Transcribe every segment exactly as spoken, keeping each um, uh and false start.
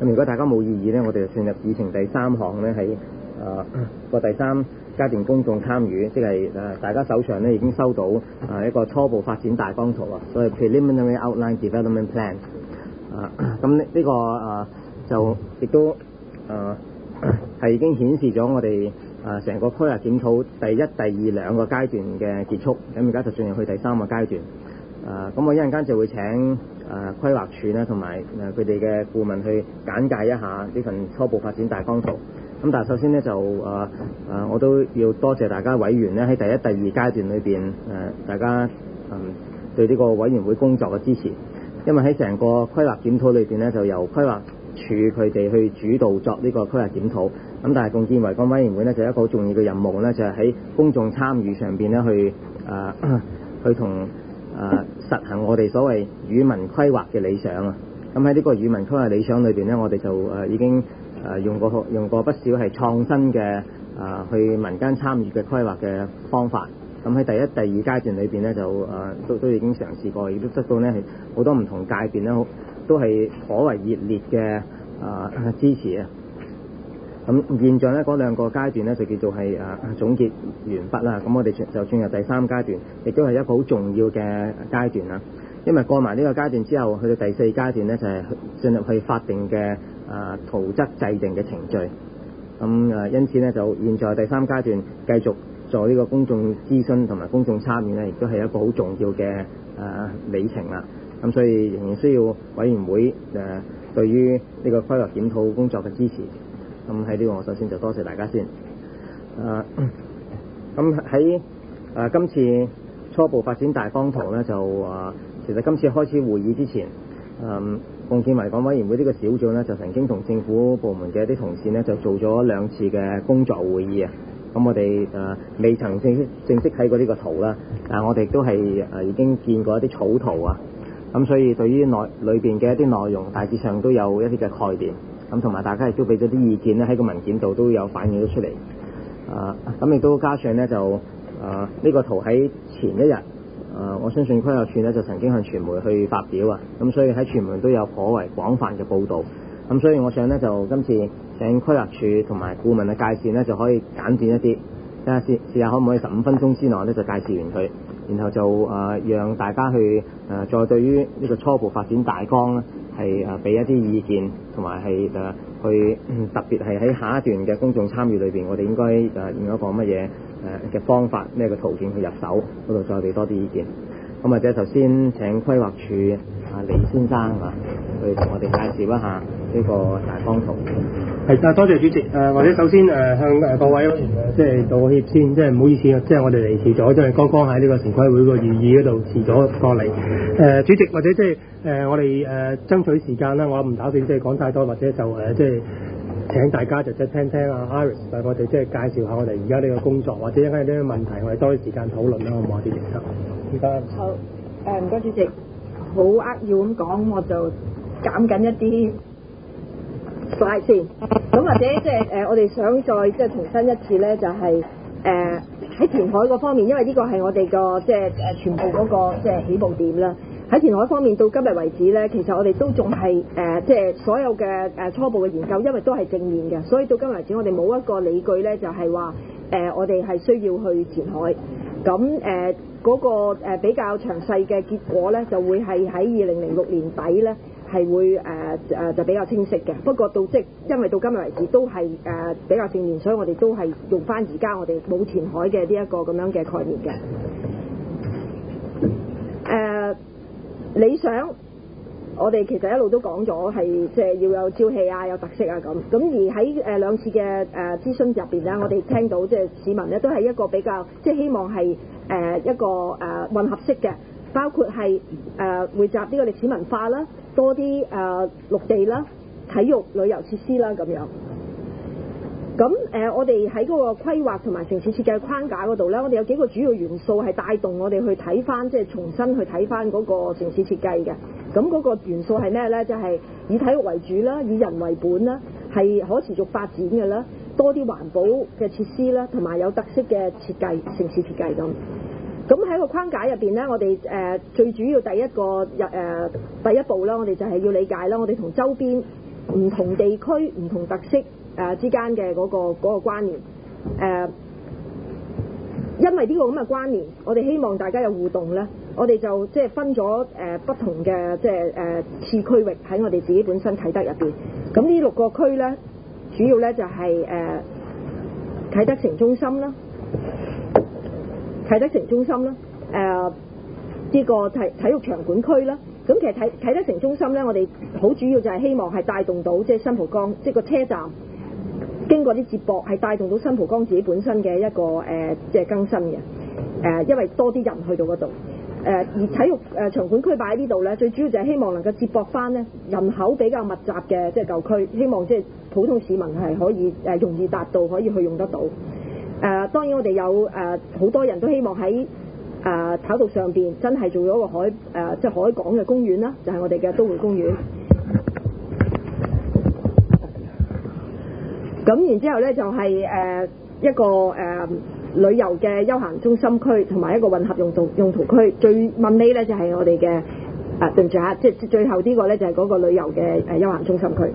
咁如果大家冇異議咧，我哋就進入議程第三項咧，喺誒個第三階段公眾參與，即係誒、呃、大家手上咧已經收到誒、呃、一個初步發展大綱圖啊，所謂 preliminary outline development plan。啊，咁呢呢個啊就亦都啊係已經顯示咗我哋啊成個規劃檢討第一、第二兩個階段嘅結束，咁而家就進入去第三個階段。啊，咁我一陣間就會請啊規劃署咧同埋誒佢哋嘅顧問去簡介一下呢份初步發展大綱圖。咁但係首先咧就啊啊我都要多謝大家委員咧喺第一、第二階段裏邊誒大家嗯對呢個委員會工作嘅支持。因為喺成個規劃檢討裏邊咧，就由規劃署佢哋去主導作呢個規劃檢討。咁但係共建維港委員會咧，就有一個好重要嘅任務咧，就係、是、喺公眾參與上邊咧，去誒、呃、去同誒、呃、實行我哋所謂語文規劃嘅理想啊。咁喺呢個語文規劃理想裏邊咧，我哋就誒、呃、已經誒用過用過不少係創新嘅誒、呃、去民間參與嘅規劃嘅方法。咁喺第一、第二階段裏邊咧，就誒、呃、都都已經嘗試過，亦都得到咧係好多唔同界別咧，都係頗為熱烈嘅啊、呃、支持啊！咁現在咧嗰兩個階段咧就叫做係誒、呃、總結完畢啦。咁我哋就進入第三階段，亦都係一個好重要嘅階段啦。因為過埋呢個階段之後，去到第四階段咧就係、是、進入去法定嘅啊圖則制定嘅程序。咁誒、呃，因此咧就現在第三階段繼續做呢個公眾諮詢同埋公眾參與咧，亦都係一個好重要嘅誒、呃、里程啦。咁所以仍然需要委員會誒、呃、對於呢個規劃檢討工作嘅支持。咁喺呢個我首先就多謝大家先。誒咁喺誒今次初步發展大綱圖咧，就誒、呃、其實今次開始會議之前，誒、呃、共建維港委員會呢個小組咧，就曾經同政府部門嘅一啲同事咧，就做咗兩次嘅工作會議啊。咁我哋誒、呃、未曾正式正式睇過呢個圖啦，但係我哋都係誒、呃、已經見過一啲草圖啊。咁所以對於內裏邊嘅一啲內容，大致上都有一啲嘅概念。咁同埋大家亦都俾咗啲意見咧，喺個文件度都有反映咗出嚟。啊，咁亦都加上咧就誒呢、呃這個圖喺前一日，誒、呃、我相信規劃署咧就曾經向傳媒去發表啊。咁所以喺傳媒都有頗為廣泛嘅報導。咁所以我想咧就今次請規劃署同埋顧問嘅介紹咧就可以簡短一啲，睇下試試下可唔可以十五分鐘之內咧就介紹完佢，然後就誒、呃、讓大家去誒、呃、再對於呢個初步發展大綱咧係誒俾一啲意見，同埋係誒去、呃、特別係喺下一段嘅公眾參與裏邊，我哋應該誒、呃、用一個乜嘢誒嘅方法咩嘅途徑去入手嗰度再俾多啲意見。咁或者頭先請規劃署啊李先生啊去同我哋介紹一下呢個大綱圖。 係啊，多謝主席。誒、呃，或者首先誒、呃、向誒各位誒即係道個歉先，即係唔好意思啊，即係我哋嚟遲咗，即係剛剛喺呢個城規會個會議嗰度遲咗過嚟。誒、呃，主席或者即係誒我哋誒、呃、爭取時間啦，我唔打算即係講太多，或者就誒、呃、即係請大家就即係聽聽啊 Iris 誒我哋即係介紹下我哋而家呢個工作，或者一陣間有啲問題，我哋多啲時間討論啦，好唔好啊？主席，唔該。 好，誒唔該主席，好扼要咁講，我就減緊一啲。快先，咁或者即係誒，我哋想再即係重申一次咧，就係誒喺填海嗰方面，因為呢個係我哋個即係誒全部嗰個即係起步點啦。喺填海方面到今日為止咧，其實我哋都仲係誒即係所有嘅誒初步嘅研究，因為都係正面嘅，所以到今日為止我哋冇一個理據咧，就係話誒我哋係需要去填海。咁誒嗰個誒比較詳細嘅結果咧，就會係喺二零零六年底咧。係會誒誒、呃、就比較清晰嘅，不過到即因為到今日為止都係誒、呃、比較正面，所以我哋都係用翻而家我哋冇填海嘅呢一個咁樣嘅概念嘅。誒、呃、理想，我哋其實一路都講咗係即係要有朝氣啊，有特色啊咁。咁而喺誒、呃、兩次嘅誒、呃、諮詢入邊咧，我哋聽到即係市民咧都係一個比較即係希望係誒、呃、一個誒、呃、混合式嘅。包括係誒匯集呢個歷史文化啦，多啲誒、呃、陸地啦、體育旅遊設施啦咁樣。咁誒、呃，我哋喺嗰個規劃同埋城市設計框架嗰度咧，我哋有幾個主要元素係帶動我哋去睇翻，即係重新去睇翻嗰個城市設計嘅。咁嗰個元素係咩咧？就係、是、以體育為主啦，以人為本啦，係可持續發展嘅啦，多啲環保嘅設施啦，同埋有特色嘅設計、城市設計咁。咁喺個框架入邊咧，我哋誒、呃、最主要第一個入誒、呃、第一步啦，我哋就係要理解啦，我哋同周邊唔同地區、唔同特色誒、呃、之間嘅嗰個嗰、嗰個關聯誒、呃。因為呢個咁嘅關聯，我哋希望大家有互動咧，我哋就即係分咗誒、呃、不同嘅即係誒次區域喺我哋自己本身啟德入邊。咁呢六個區咧，主要咧就係、是、誒、呃、啟德城中心啦，啟德城中心啦，誒、呃、呢、這個體體育場館區啦。咁其實啟啟德城中心咧，我哋好主要就係希望係帶動到即係新蒲崗，即係個車站。經過啲接駁係帶動到新蒲崗自己本身嘅一個誒即係更新嘅誒、呃，因為多啲人去到嗰度誒，而體育誒、呃、場館區擺喺呢度咧，最主要就係希望能夠接駁翻咧人口比較密集嘅即係舊區，希望即係普通市民係可以誒、呃、容易達到，可以去用得到誒、呃。當然我哋有誒好、呃、多人都希望喺誒、呃、跑道上邊真係做咗個海誒、呃、即係海港嘅公園啦，就係、是、我哋嘅都會公園。咁然之後咧就係、是、誒、呃、一個誒、呃、旅遊嘅休閒中心區，同埋一個混合用途用途區。最問尾咧就係、是、我哋嘅誒對唔住嚇，即係最後呢個咧就係、是、嗰個旅遊嘅誒休閒中心區。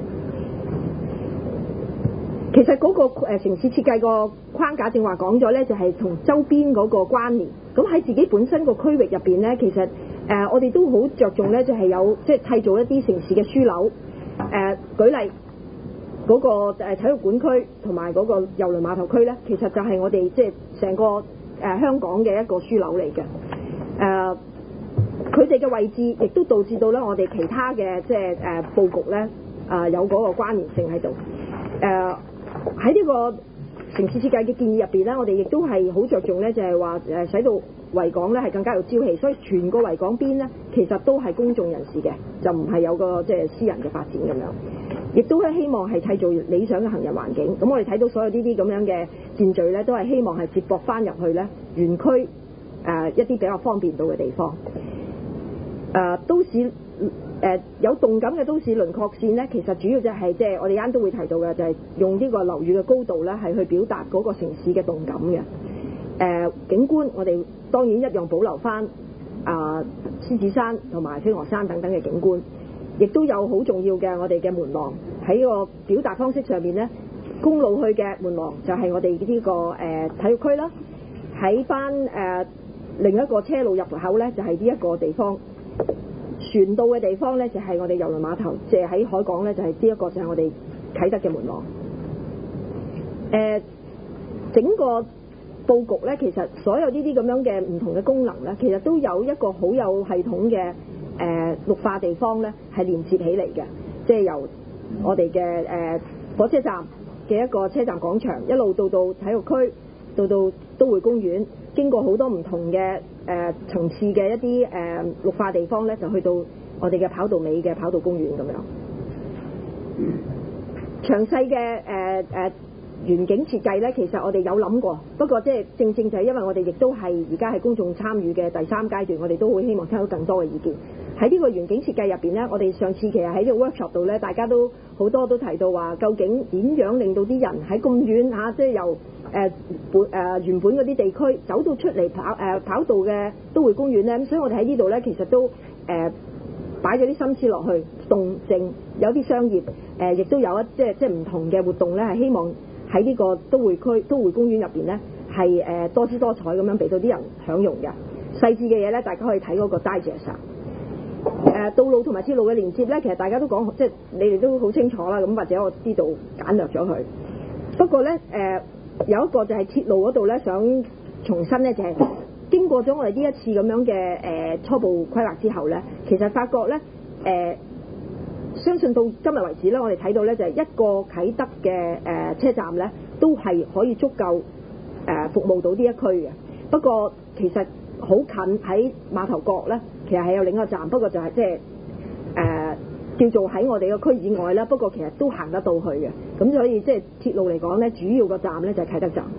其實嗰、那個、呃、城市設計個框架正話講咗咧，就係、是、同周邊嗰個關聯。咁喺自己本身個區域入邊咧，其實誒、呃、我哋都好着重咧，就係、是、有即係締造一啲城市嘅樞紐。誒、呃、舉例。嗰個誒體育館區同埋嗰個郵輪碼頭區咧，其實就係我哋即係成個誒、呃、香港嘅一個樞紐嚟嘅。誒，佢哋嘅位置亦都導致到咧，我哋其他嘅即係誒佈局咧，啊、呃、有嗰個關聯性喺度。誒喺呢個城市設計嘅建議入邊咧，我哋亦都係好着重咧，就係話誒使到維港咧係更加有朝氣，所以全個維港邊咧其實都係公眾人士嘅，就唔係有個即係私人嘅發展咁樣。亦都係希望係製造理想嘅行人環境。咁我哋睇到所有呢啲咁樣嘅線序咧，都係希望係接駁翻入去咧園區誒、呃、一啲比較方便到嘅地方。誒、呃、都市誒、呃、有動感嘅都市輪廓線咧，其實主要就係即係我哋啱都會提到嘅，就係、是、用呢個樓宇嘅高度咧，係去表達嗰個城市嘅動感嘅。誒、呃、景觀我哋當然一樣保留翻啊獅子山同埋飛鵝山等等嘅景觀。亦都有好重要嘅我哋嘅門廊喺個表達方式上面咧，公路去嘅門廊就係我哋呢、這個誒、呃、體育區啦。喺翻誒另一個車路入口咧，就係呢一個地方。船到嘅地方咧，就係、是、我哋郵輪碼頭，即係喺海港咧，就係呢一個就係我哋啟德嘅門廊。誒、呃，整個佈局咧，其實所有呢啲咁樣嘅唔同嘅功能咧，其實都有一個好有系統嘅。誒、呃、綠化地方咧係連接起嚟嘅，即係由我哋嘅誒火車站嘅一個車站廣場，一路到到體育區，到到都會公園，經過好多唔同嘅誒、呃、層次嘅一啲誒、呃、綠化地方咧，就去到我哋嘅跑道尾嘅跑道公園咁樣。詳細嘅誒誒園景設計咧，其實我哋有諗過，不過即係正正就係因為我哋亦都係而家係公眾參與嘅第三階段，我哋都會希望聽到更多嘅意見。喺呢個園景設計入邊咧，我哋上次其實喺呢個 workshop 度咧，大家都好多都提到話，究竟點樣令到啲人喺咁遠嚇，即係由誒本誒原本嗰啲地區走到出嚟跑誒、呃、跑道嘅都會公園咧，咁所以我哋喺呢度咧，其實都誒擺咗啲心思落去，動靜有啲商業誒，亦、呃、都有一即係即係唔同嘅活動咧，係希望喺呢個都會區都會公園入邊咧係誒多姿多彩咁樣俾到啲人享用嘅。細緻嘅嘢咧，大家可以睇嗰個 digest。誒道路同埋鐵路嘅連接咧，其實大家都講，即係你哋都好清楚啦。咁或者我知道簡略咗佢。不過咧，誒、呃、有一個就係鐵路嗰度咧，想重申咧，就係、是、經過咗我哋呢一次咁樣嘅誒、呃、初步規劃之後咧，其實發覺咧，誒、呃、相信到今日為止咧，我哋睇到咧就係、是、一個啟德嘅誒、呃、車站咧，都係可以足夠誒、呃、服務到呢一區嘅。不過其實好近喺碼頭角咧，其實係有另一個站，不過就係即係誒叫做喺我哋個區以外啦。不過其實都行得到去嘅，咁所以即係鐵路嚟講咧，主要個站咧就係啟德站。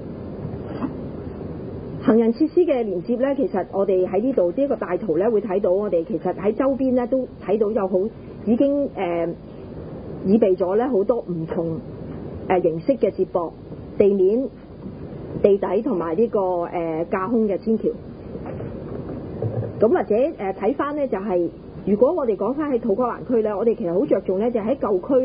行人設施嘅連接咧，其實我哋喺呢度呢一個大圖咧會睇到，我哋其實喺周邊咧都睇到有好已經誒、呃、預備咗咧好多唔同誒、呃、形式嘅接駁地面、地底同埋呢個誒、呃、架空嘅天橋。咁或者誒睇翻咧，就係、是、如果我哋講翻喺土瓜灣區咧，我哋其實好着重咧，就喺舊區咧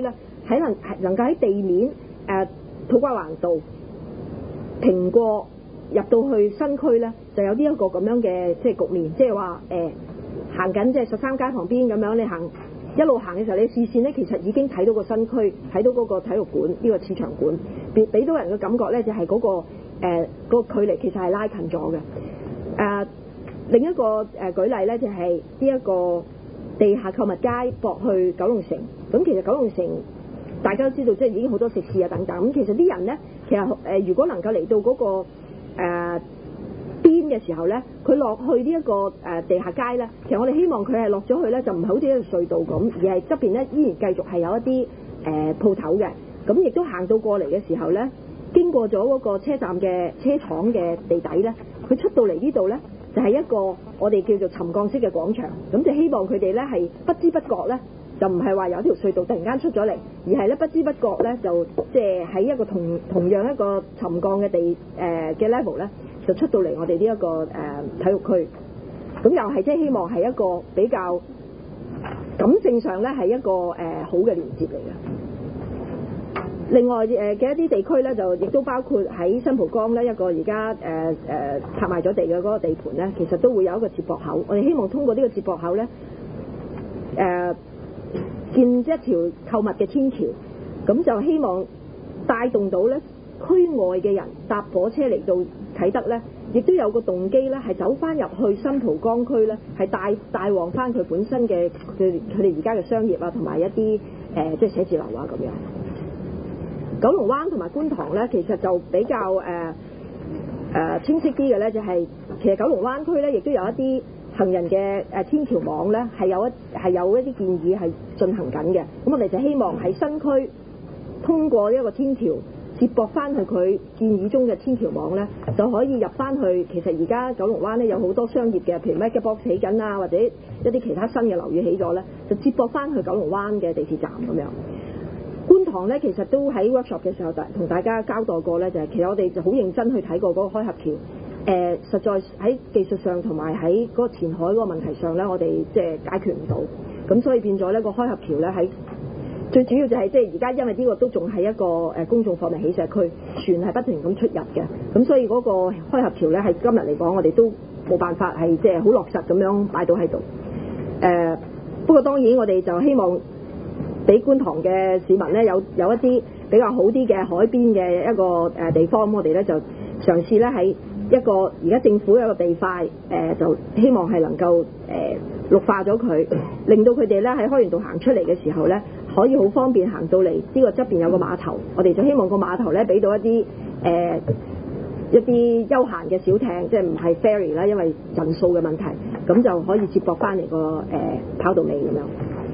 喺能能夠喺地面誒、呃、土瓜灣道平過入到去新區咧，就有呢一個咁樣嘅即係局面，即係話誒行緊即係十三街旁邊咁樣，你行一路行嘅時候，你視線咧其實已經睇到個新區，睇到嗰個體育館呢、呢個市場館，俾俾到人嘅感覺咧就係、是、嗰、嗰個誒、呃嗰個距離其實係拉近咗嘅。誒、呃、另一個誒、呃、舉例咧就係呢一個地下購物街駁去九龍城，咁其實九龍城大家都知道即係已經好多食肆啊等等，咁其實啲人咧其實誒、呃、如果能夠嚟到嗰、嗰個誒、呃邊嘅時候咧，佢落去呢、這、一個誒、呃、地下街咧，其實我哋希望佢係落咗去咧，就唔係好似一條隧道咁，而係側邊咧依然繼續係有一啲誒鋪頭嘅。咁亦都行到過嚟嘅時候咧，經過咗嗰個車站嘅車廠嘅地底咧，佢出到嚟呢度咧，就係、是、一個我哋叫做沉降式嘅廣場。咁就希望佢哋咧係不知不覺咧，就唔係話有條隧道突然間出咗嚟，而係咧不知不覺咧就即係喺一個同同樣一個沉降嘅地誒嘅、呃、level 咧。就出到嚟我哋呢一個誒、呃、體育區，咁又係即係希望係一個比較感性上咧係一個誒、呃、好嘅連接嚟嘅。另外誒嘅、呃、一啲地區咧，就亦都包括喺新蒲崗咧一個而家誒誒拍賣咗地嘅嗰個地盤咧，其實都會有一個接駁口。我哋希望通過呢個接駁口咧，誒、呃、建一條購物嘅天橋，咁就希望帶動到咧區外嘅人搭火車嚟到啟德咧，亦都有個動機咧，係走翻入去新蒲崗區咧，係帶帶旺翻佢本身嘅佢佢哋而家嘅商業啊，同埋一啲誒、呃、即係寫字樓啊咁樣。九龍灣同埋觀塘咧，其實就比較誒誒、呃呃、清晰啲嘅咧，就係、是、其實九龍灣區咧，亦都有一啲行人嘅誒天橋網咧，係有一係有一啲建議係進行緊嘅。咁我哋就希望喺新區通過一個天橋。接駁翻去佢建議中嘅天橋網咧，就可以入翻去。其實而家九龍灣咧有好多商業嘅，譬如 MegaBox 起緊啊，或者一啲其他新嘅樓宇起咗咧，就接駁翻去九龍灣嘅地鐵站咁樣。觀塘咧其實都喺 workshop 嘅時候，同大家交代過咧，就係、是、其實我哋就好認真去睇過嗰個開合橋。誒、呃，實在喺技術上同埋喺嗰個填海嗰個問題上咧，我哋即係解決唔到。咁所以變咗呢個開合橋咧喺。最主要就係即係而家，因為呢個都仲係一個誒公眾貨物起石區，船係不停咁出入嘅，咁所以嗰個開合橋咧，係今日嚟講，我哋都冇辦法係即係好落實咁樣擺到喺度。誒、呃，不過當然我哋就希望俾觀塘嘅市民咧有有一啲比較好啲嘅海邊嘅一個誒地方，咁我哋咧就嘗試咧喺一個而家政府有一個地塊，誒、呃、就希望係能夠誒、呃、綠化咗佢，令到佢哋咧喺開源道行出嚟嘅時候咧，可以好方便行到嚟呢個側邊有個碼頭，我哋就希望個碼頭咧俾到一啲誒、呃、一啲休閒嘅小艇，即係唔係 ferry 啦，因為人數嘅問題，咁就可以接駁翻嚟個誒跑道尾咁樣。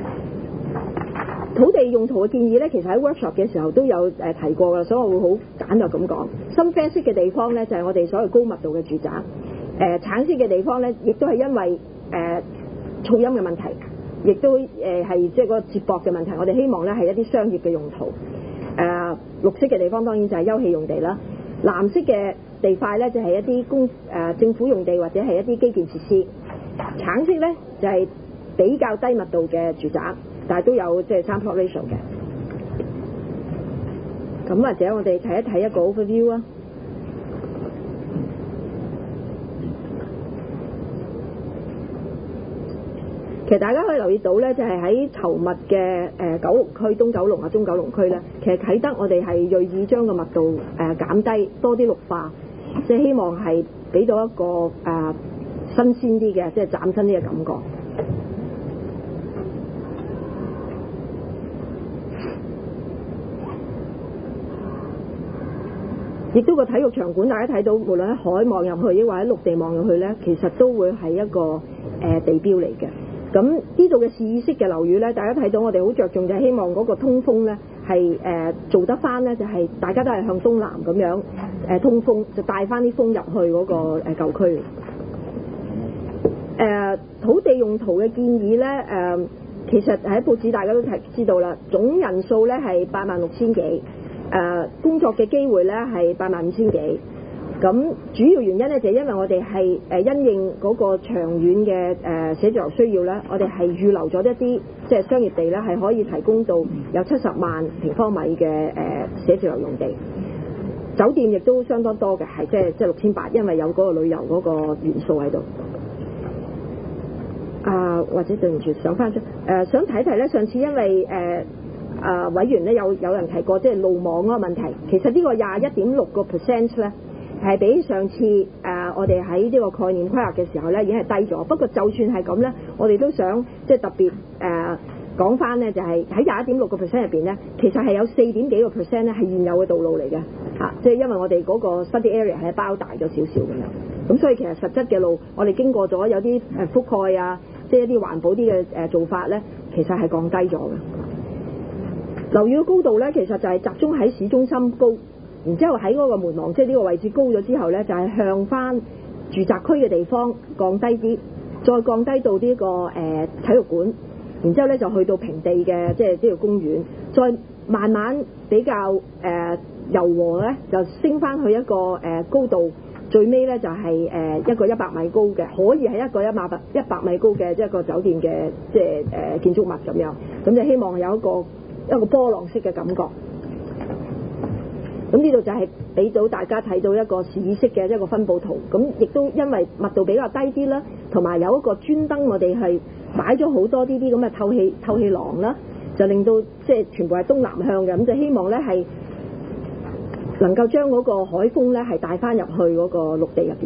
土地用途嘅建議咧，其實喺 workshop 嘅時候都有誒提過㗎，所以我會好簡略咁講。深啡色嘅地方咧，就係、是、我哋所謂高密度嘅住宅；誒、呃、橙色嘅地方咧，亦都係因為誒、呃、噪音嘅問題，亦都誒係即係嗰個接駁嘅問題。我哋希望咧係一啲商業嘅用途。誒、呃、綠色嘅地方當然就係休憩用地啦。藍色嘅地塊咧就係、是、一啲公誒、呃、政府用地或者係一啲基建設施。橙色咧就係、是、比較低密度嘅住宅。但係都有即係三 plot ratio 嘅，咁或者我哋睇一睇一個 overview 啊。其實大家可以留意到咧，就係喺稠密嘅誒九龍區、東九龍啊、中九龍區咧，其實啟德我哋係銳意將個密度誒減低，多啲綠化，即係希望係俾到一個誒、呃、新鮮啲嘅，即係嶄新啲嘅感覺。亦都個體育場館，大家睇到無論喺海望入去，抑或喺陸地望入去咧，其實都會係一個誒、呃、地標嚟嘅。咁呢度嘅試意式嘅樓宇咧，大家睇到我哋好着重就係希望嗰個通風咧係誒做得翻咧，就係、是、大家都係向東南咁樣誒、呃、通風，就帶翻啲風入去嗰個誒舊區。誒、呃、土地用途嘅建議咧，誒、呃、其實喺報紙大家都睇知道啦，總人數咧係八萬六千幾。誒、呃、工作嘅機會咧係八萬五千幾，咁主要原因咧就係、是、因為我哋係誒因應嗰個長遠嘅誒寫字樓需要咧，我哋係預留咗一啲即係商業地咧，係可以提供到有七十萬平方米嘅誒、呃、寫字樓用地。酒店亦都相當多嘅，係即係即係六千八，因為有嗰個旅遊嗰個元素喺度。啊，或者對唔住，上翻出誒，想睇睇咧。上次因為誒啊、呃、委員咧有有人提過，即係路網嗰個問題。其實呢個廿一點六個 percent 咧，係比上次誒、呃、我哋喺呢個概念規劃嘅時候咧已經係低咗。不過就算係咁咧，我哋都想即係特別誒。呃講翻咧就係喺廿一點六個 percent 入邊咧，其實係有四點幾個 percent 咧係現有嘅道路嚟嘅嚇，即係因為我哋嗰個 study area 係包大咗少少咁樣，咁所以其實實質嘅路我哋經過咗有啲誒覆蓋啊，即係一啲環保啲嘅誒做法咧，其實係降低咗嘅。樓宇嘅高度咧，其實就係集中喺市中心高，然之後喺嗰個門廊即係呢個位置高咗之後咧，就係、是、向翻住宅區嘅地方降低啲，再降低到呢、這個誒、呃、體育館。然之後咧就去到平地嘅，即係呢個公園，再慢慢比較誒、呃、柔和咧，就升翻去一個誒、呃、高度，最尾咧就係、是、誒、呃、一個一百米高嘅，可以係一個一百一百米高嘅即係一個酒店嘅即係誒、呃、建築物咁樣，咁就希望有一個一個波浪式嘅感覺。咁呢度就係俾到大家睇到一個示意式嘅一個分佈圖，咁亦都因為密度比較低啲啦，同埋有一個專登我哋係擺咗好多呢啲咁嘅透氣透氣廊啦，就令到即係全部係東南向嘅，咁就希望咧係能夠將嗰個海風咧係帶翻入去嗰個陸地入邊。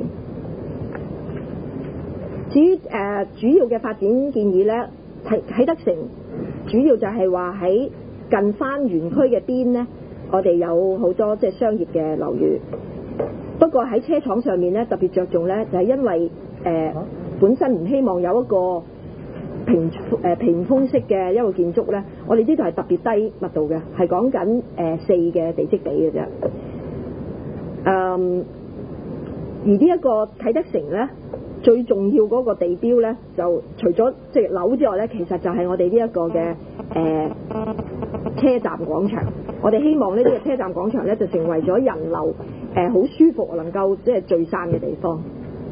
至於誒、呃、主要嘅發展建議咧，啟啟德城主要就係話喺近翻園區嘅邊咧。我哋有好多即係商業嘅樓宇，不過喺車廠上面咧特別着重咧，就係、是、因為誒、呃、本身唔希望有一個屏誒、呃、屏風式嘅一個建築咧，我哋呢度係特別低密度嘅，係講緊誒四嘅地積比嘅啫。嗯，而呢一個啟德城咧，最重要嗰個地標咧，就除咗即係樓之外咧，其實就係我哋呢一個嘅誒、呃、車站廣場。我哋希望呢個車站廣場咧就成為咗人流誒好、呃、舒服能夠即係聚散嘅地方。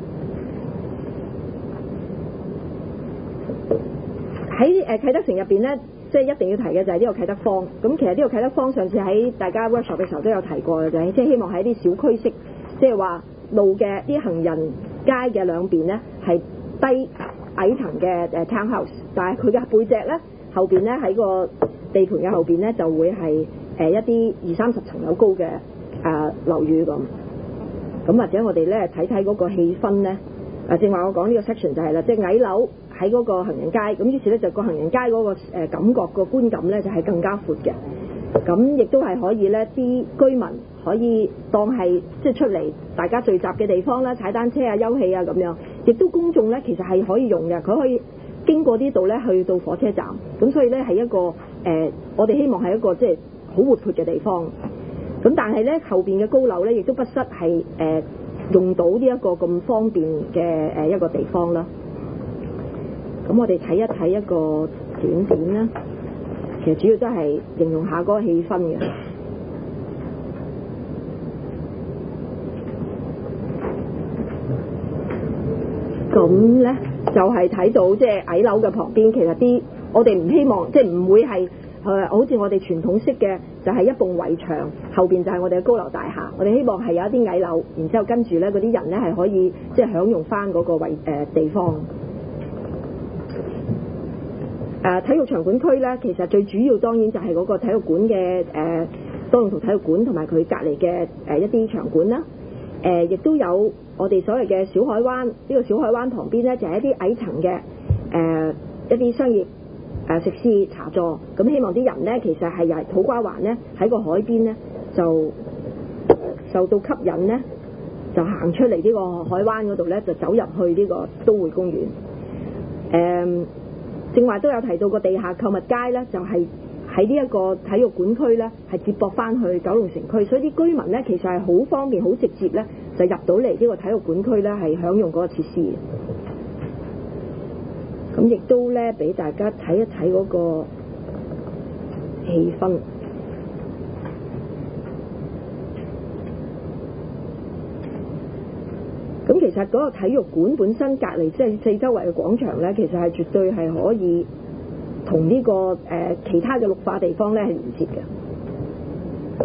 喺誒啟德城入邊咧，即係一定要提嘅就係呢個啟德坊。咁其實呢個啟德坊上次喺大家 workshop 嘅時候都有提過嘅，就係即係希望喺啲小區式，即係話路嘅啲行人街嘅兩邊咧係低矮層嘅誒 townhouse， 但係佢嘅背脊咧後邊咧喺個地盤嘅後邊咧就會係誒一啲二三十層樓高嘅誒樓宇咁，咁或者我哋咧睇睇嗰個氣氛咧，誒正話我講呢個 section 就係啦，即係矮樓喺嗰個行人街，咁於是咧就個行人街嗰個誒感覺個觀感咧就係更加闊嘅，咁亦都係可以咧啲居民可以當係即係出嚟大家聚集嘅地方啦，踩單車啊、休憩啊咁樣，亦都公眾咧其實係可以用嘅，佢可以經過呢度咧去到火車站，咁所以咧係一個誒、呃、我哋希望係一個即係好活潑嘅地方，咁但係咧後邊嘅高樓咧，亦都不失係誒、呃、用到呢一個咁方便嘅誒、呃、一個地方啦。咁我哋睇一睇一個短片啦，其實主要都係形容下嗰個氣氛嘅。咁咧就係、是、睇到即係矮樓嘅旁邊，其實啲我哋唔希望即係唔會係。誒，好似我哋傳統式嘅，就係一棟圍牆，後邊就係我哋嘅高樓大廈。我哋希望係有一啲矮樓，然之後跟住咧嗰啲人咧係可以即係享用翻嗰個位誒地方。誒、呃，體育場館區咧，其實最主要當然就係嗰個體育館嘅誒多用途體育館同埋佢隔離嘅誒一啲場館啦。誒、呃，亦都有我哋所謂嘅小海灣，呢、這個小海灣旁邊咧就係、是、一啲矮層嘅誒、呃、一啲商業。誒食肆茶座，咁希望啲人咧，其實係由土瓜灣咧喺個海邊咧就受到吸引咧，就行出嚟呢個海灣嗰度咧，就走入去呢個都會公園。誒、嗯，正話都有提到個地下購物街咧，就係喺呢一個體育館區咧，係接駁翻去九龍城區，所以啲居民咧其實係好方便、好直接咧，就入到嚟呢個體育館區咧，係享用嗰個設施。咁亦都咧俾大家睇一睇嗰個氣氛。咁其實嗰個體育館本身隔離即係四周圍嘅廣場咧，其實係絕對係可以同呢、這個誒、呃、其他嘅綠化地方咧係連接嘅。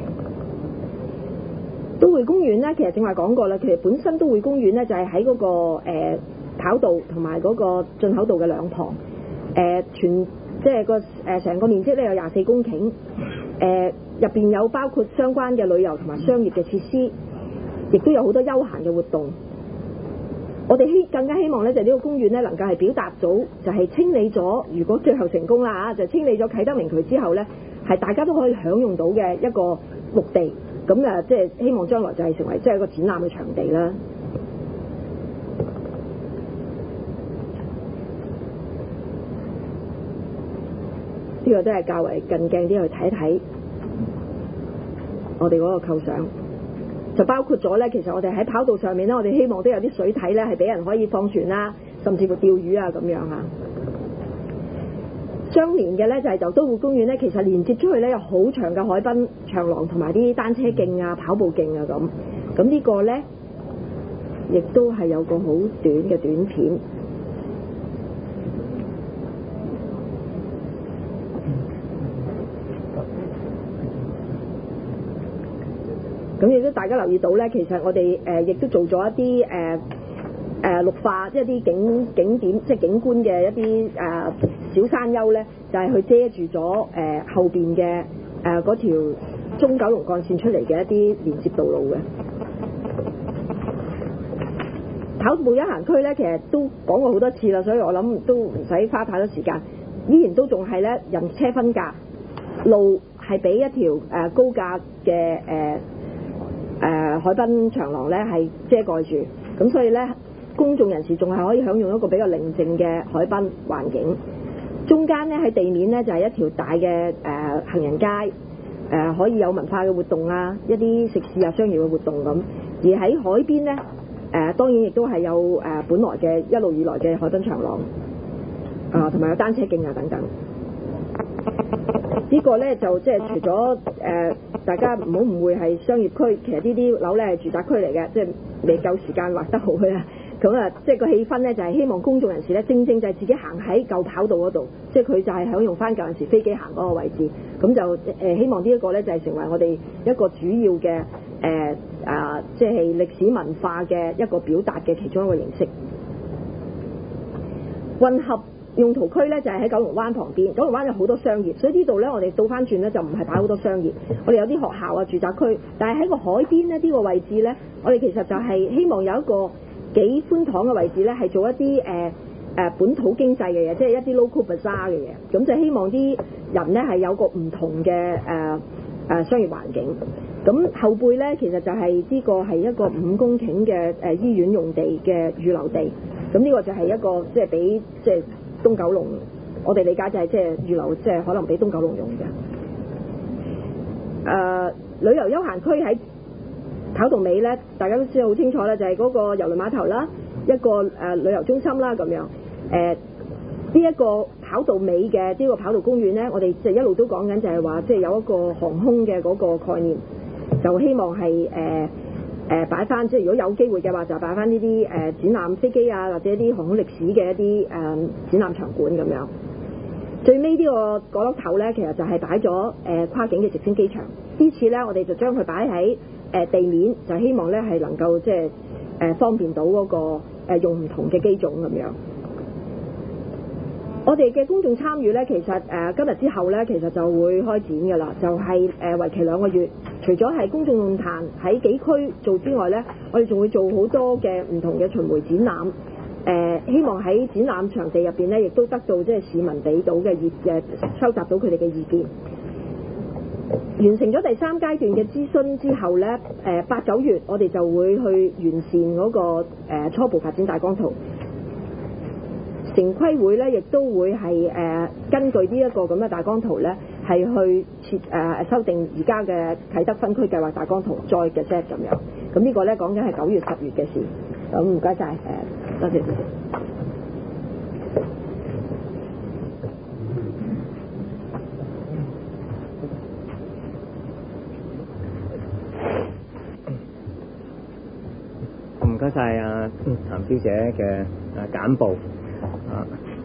都會公園咧，其實正話講過啦，其實本身都會公園咧就係喺嗰個、呃、跑道同埋嗰個進口道嘅兩旁，誒、呃、全即係個誒成個面積咧有廿四公頃，誒入邊有包括相關嘅旅遊同埋商業嘅設施，亦都有好多休閒嘅活動。我哋希更加希望咧就係、是、呢個公園咧能夠係表達到就係清理咗，如果最後成功啦嚇，就清理咗啟德明渠之後咧，係大家都可以享用到嘅一個綠地。咁啊，即係希望將來就係成為即係一個展覽嘅場地啦。呢個都係較為近鏡啲去睇睇我哋嗰個構想，就包括咗咧。其實我哋喺跑道上面咧，我哋希望都有啲水體咧，係俾人可以放船啦，甚至乎釣魚啊咁樣啊。相連嘅咧就係就都會公園咧，其實連接出去咧有好長嘅海濱長廊同埋啲單車徑啊、跑步徑啊咁。咁呢個咧亦都係有個好短嘅短片。咁亦都大家留意到咧，其實我哋誒亦都做咗一啲誒誒綠化，即係啲景景點，即係景觀嘅一啲誒、呃、小山丘咧，就係、是、去遮住咗誒、呃、後邊嘅誒嗰條中九龍幹線出嚟嘅一啲連接道路嘅。跑步休閒區咧，其實都講過好多次啦，所以我諗都唔使花太多時間，依然都仲係咧人車分隔，路係俾一條誒、呃、高架嘅誒誒海濱長廊咧係遮蓋住，咁所以咧公眾人士仲係可以享用一個比較寧靜嘅海濱環境。中間咧喺地面咧就係、是、一條大嘅誒、呃、行人街，誒、呃、可以有文化嘅活動啊，一啲食肆啊、商業嘅活動咁。而喺海邊咧誒、呃、當然亦都係有誒、呃、本來嘅一路以來嘅海濱長廊啊，同、呃、埋有單車徑啊等等。這個、呢個咧就即係除咗誒、呃、大家唔好誤會係商業區，其實呢啲樓咧係住宅區嚟嘅，即係未夠時間畫得好嘅啦。咁啊，即係個氣氛咧就係、是、希望公眾人士咧正正就係自己行喺舊跑道嗰度，即係佢就係享用翻舊陣時飛機行嗰個位置。咁就誒、呃、希望呢一個咧就係、是、成為我哋一個主要嘅誒啊，即係歷史文化嘅一個表達嘅其中一個形式。混合用途區咧就係、是、喺九龍灣旁邊，九龍灣有好多商業，所以呢度咧我哋倒翻轉咧就唔係擺好多商業，我哋有啲學校啊、住宅區，但係喺個海邊咧呢、這個位置咧，我哋其實就係希望有一個幾寬敞嘅位置咧，係做一啲誒誒本土經濟嘅嘢，即係一啲 local bazaar 嘅嘢，咁就希望啲人咧係有個唔同嘅誒誒商業環境。咁後背咧其實就係呢個係一個五公頃嘅誒醫院用地嘅預留地，咁呢個就係一個即係俾即係東九龍，我哋理解就係即係預留，即係可能俾東九龍用嘅。誒、呃、旅遊休閒區喺跑道尾咧，大家都知道好清楚啦，就係、是、嗰個郵輪碼頭啦，一個誒、呃、旅遊中心啦咁樣。誒呢一個跑道尾嘅呢個跑道公園咧，我哋就一路都講緊就係話，即、就、係、是、有一個航空嘅嗰個概念，就希望係誒誒擺翻，即係如果有機會嘅話，就擺翻呢啲誒展覽飛機啊，或者一啲航空歷史嘅一啲誒、呃、展覽場館咁樣。最尾呢個角落頭咧，其實就係擺咗誒跨境嘅直升機場。呢次咧，我哋就將佢擺喺誒地面，就希望咧係能夠即係誒方便到嗰、那個誒、呃、用唔同嘅機種咁樣。我哋嘅公眾參與咧，其實誒、呃、今日之後咧，其實就會開展㗎啦，就係、是、誒、呃、為期兩個月。除咗係公眾論壇喺幾區做之外咧，我哋仲會做好多嘅唔同嘅巡迴展覽。誒、呃、希望喺展覽場地入邊咧，亦都得到即係市民俾到嘅意誒收集到佢哋嘅意見。完成咗第三階段嘅諮詢之後咧，誒八九月我哋就會去完善嗰、那個、呃、初步發展大綱圖。城規會咧，亦都會係誒、呃、根據呢一個咁嘅大綱圖咧，係去設誒、呃、修訂而家嘅啟德分區計劃大綱圖，再嘅 set 咁樣。咁呢個咧講緊係九月十月嘅事。咁唔該晒，誒、呃，多謝主席。 唔該晒啊譚小姐嘅誒簡報啊。咁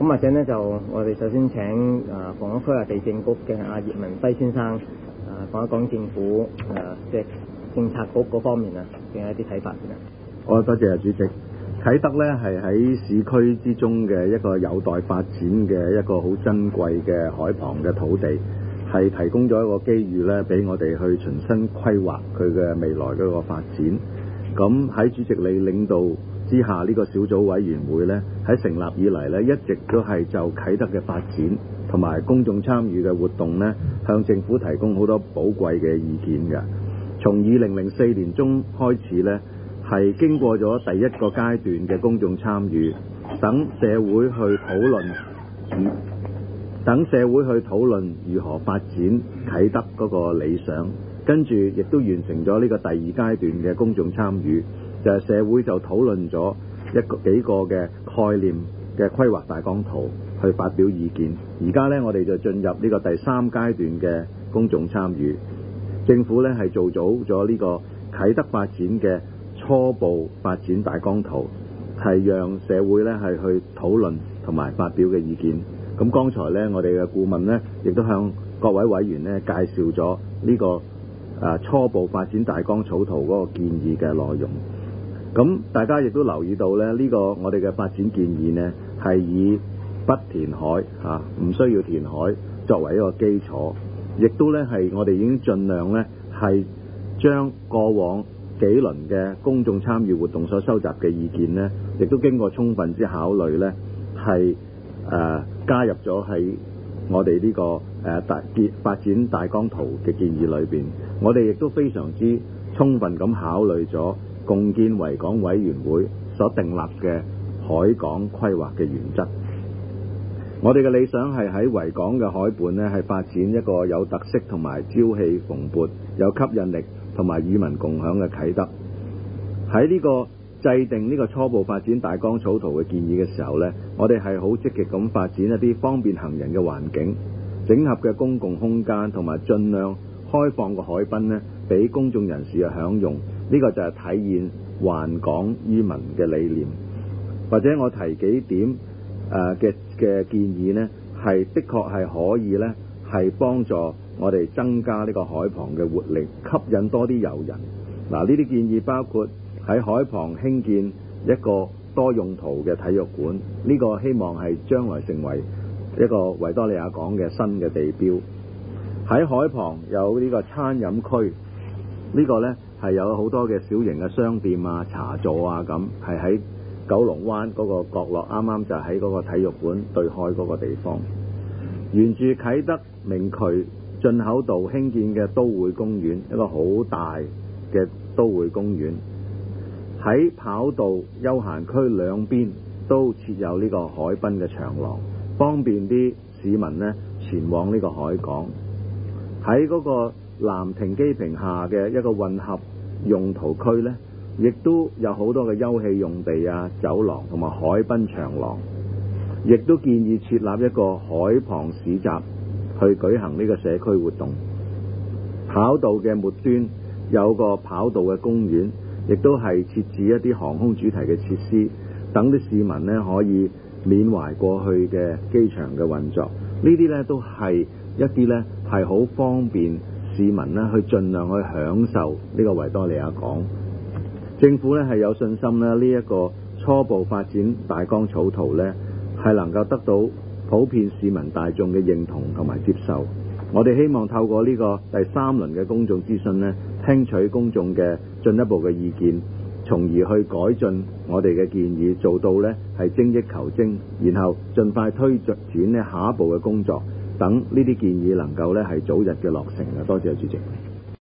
咁或者呢，就我哋首先請啊房屋區啊地政局嘅阿葉文輝先生啊講一講政府誒即係政策局嗰方面啊嘅一啲睇法先啊。 好，多謝主席。啟德咧係喺市區之中嘅一個有待發展嘅一個好珍貴嘅海旁嘅土地，係提供咗一個機遇咧，俾我哋去重新規劃佢嘅未來嗰個發展。咁喺主席你領導之下，呢個小組委員會咧喺成立以嚟咧，一直都係就啟德嘅發展同埋公眾參與嘅活動咧，向政府提供好多寶貴嘅意見嘅。從二零零四年中開始咧，係經過咗第一個階段嘅公眾參與，等社會去討論，等社會去討論如何發展啟德嗰個理想，跟住亦都完成咗呢個第二階段嘅公眾參與，就係、是、社會就討論咗一個幾個嘅概念嘅規劃大綱圖，去發表意見。而家呢，我哋就進入呢個第三階段嘅公眾參與，政府呢係做早咗呢個啟德發展嘅初步發展大綱圖，係讓社會咧係去討論同埋發表嘅意見。咁剛才咧，我哋嘅顧問咧，亦都向各位委員咧介紹咗呢個誒初步發展大綱草圖嗰個建議嘅內容。咁大家亦都留意到咧，呢個我哋嘅發展建議呢，係以不填海嚇，唔需要填海作為一個基礎，亦都咧係我哋已經盡量咧係將過往幾輪嘅公眾參與活動所收集嘅意見呢，亦都經過充分之考慮呢，係誒、呃、加入咗喺我哋呢、這個誒、呃、大建發展大綱圖嘅建議裏邊。我哋亦都非常之充分咁考慮咗共建維港委員會所訂立嘅海港規劃嘅原則。我哋嘅理想係喺維港嘅海畔呢，係發展一個有特色同埋朝氣蓬勃、有吸引力同埋與民共享嘅啟德。喺呢個制定呢個初步發展大綱草圖嘅建議嘅時候呢，我哋係好積極咁發展一啲方便行人嘅環境、整合嘅公共空間，同埋盡量開放個海濱呢，俾公眾人士嘅享用。呢個就係體現環港於民嘅理念。或者我提幾點誒嘅嘅建議呢，係的確係可以呢，係幫助我哋增加呢個海旁嘅活力，吸引多啲遊人。嗱，呢啲建議包括喺海旁興建一個多用途嘅體育館，呢個希望係將來成為一個維多利亞港嘅新嘅地標。喺海旁有呢個餐飲區，呢個呢係有好多嘅小型嘅商店啊、茶座啊咁，係喺九龍灣嗰個角落，啱啱就喺嗰個體育館對開嗰個地方。沿住啟德明渠進口道興建嘅都會公園，一個好大嘅都會公園，喺跑道休閒區兩邊都設有呢個海濱嘅長廊，方便啲市民呢前往呢個海港。喺嗰個南停機坪下嘅一個混合用途區呢，亦都有好多嘅休憩用地啊、走廊同埋海濱長廊，亦都建議設立一個海旁市集去舉行呢個社區活動。跑道嘅末端有個跑道嘅公園，亦都係設置一啲航空主題嘅設施，等啲市民呢可以緬懷過去嘅機場嘅運作。呢啲呢都係一啲呢係好方便市民呢去盡量去享受呢個維多利亞港。政府呢係有信心呢，呢一個初步發展大綱草圖呢係能夠得到普遍市民大眾嘅認同同埋接受。我哋希望透過呢個第三輪嘅公眾諮詢呢，聽取公眾嘅進一步嘅意見，從而去改進我哋嘅建議，做到呢係精益求精，然後盡快推進呢下一步嘅工作，等呢啲建議能夠呢係早日嘅落成。多謝主席。